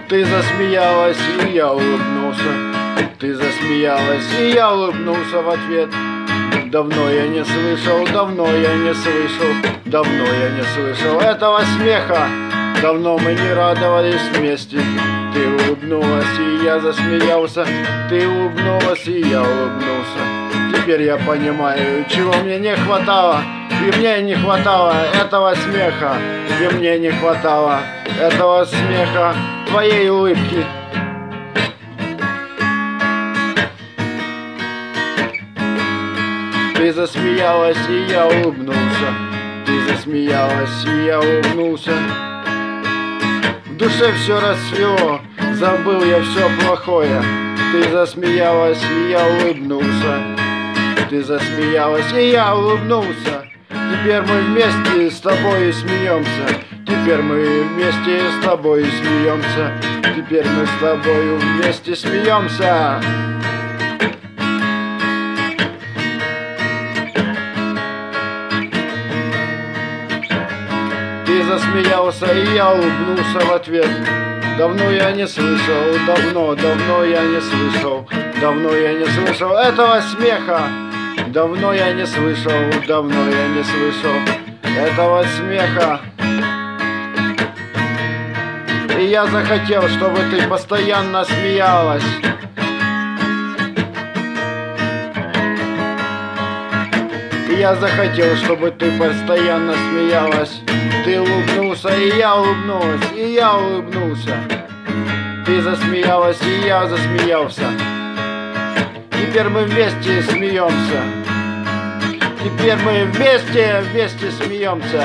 Ты засмеялась, и я улыбнулся. Ты засмеялась, и я улыбнулся в ответ. Давно я не слышал, давно я не слышал, давно я не слышал этого смеха. Давно мы не радовались вместе. Ты улыбнулась, и я засмеялся. Ты улыбнулась, и я улыбнулся. Теперь я понимаю, чего мне не хватало. И мне не хватало этого смеха. И мне не хватало этого смеха, твоей улыбки. Ты засмеялась, и я улыбнулся. Ты засмеялась, и я улыбнулся. В душе все расцвело, забыл я все плохое. Ты засмеялась, и я улыбнулся. Ты засмеялась, и я улыбнулся. Теперь мы вместе с тобой смеемся. Теперь мы вместе с тобой смеемся. Теперь мы с тобой вместе смеемся. Ты засмеялся, и я улыбнулся в ответ. Давно я не слышал, давно я не слышал, давно я не слышал этого смеха. Давно я не слышал, давно я не слышал этого смеха. И я захотел, чтобы ты постоянно смеялась. И я захотел, чтобы ты постоянно смеялась. Ты улыбнулся, и я улыбнулась, и я улыбнулся. Ты засмеялась, и я засмеялся. Теперь мы вместе смеемся. Теперь мы вместе смеемся.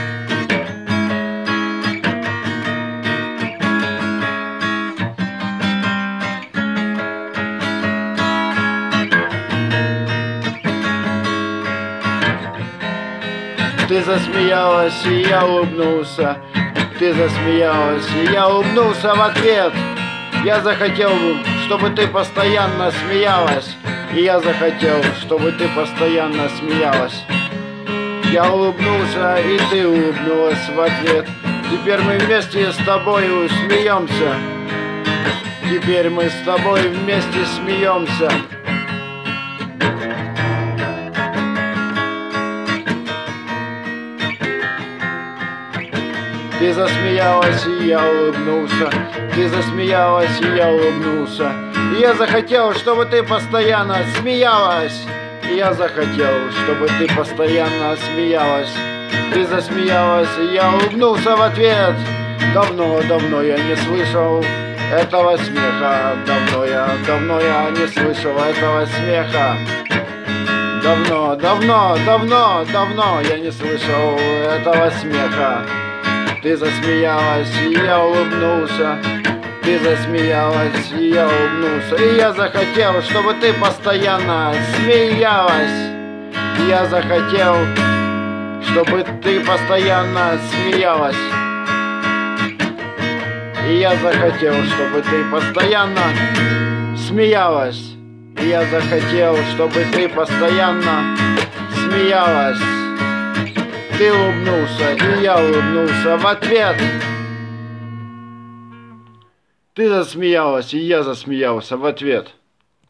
Ты засмеялась, и я улыбнулся. Ты засмеялась, и я улыбнулся в ответ. Я захотел, чтобы ты постоянно смеялась. И я захотел, чтобы ты постоянно смеялась. Я улыбнулся, и ты улыбнулась в ответ. Теперь мы вместе с тобой смеемся. Теперь мы с тобой вместе смеемся. Ты засмеялась, и я улыбнулся. Ты засмеялась, и я улыбнулся. И я захотел, чтобы ты постоянно смеялась. И я захотел, чтобы ты постоянно смеялась. Ты засмеялась, и я улыбнулся в ответ. Давно я не слышал этого смеха. Давно я не слышал этого смеха. Давно я не слышал этого смеха. Ты засмеялась, и я улыбнулся. Ты засмеялась, и я улыбнулся. И я захотел, чтобы ты постоянно смеялась. И я захотел, чтобы ты постоянно смеялась. И я захотел, чтобы ты постоянно смеялась. И я захотел, чтобы ты постоянно смеялась. Ты улыбнулся, и я улыбнулся в ответ. Ты засмеялась, и я засмеялся в ответ.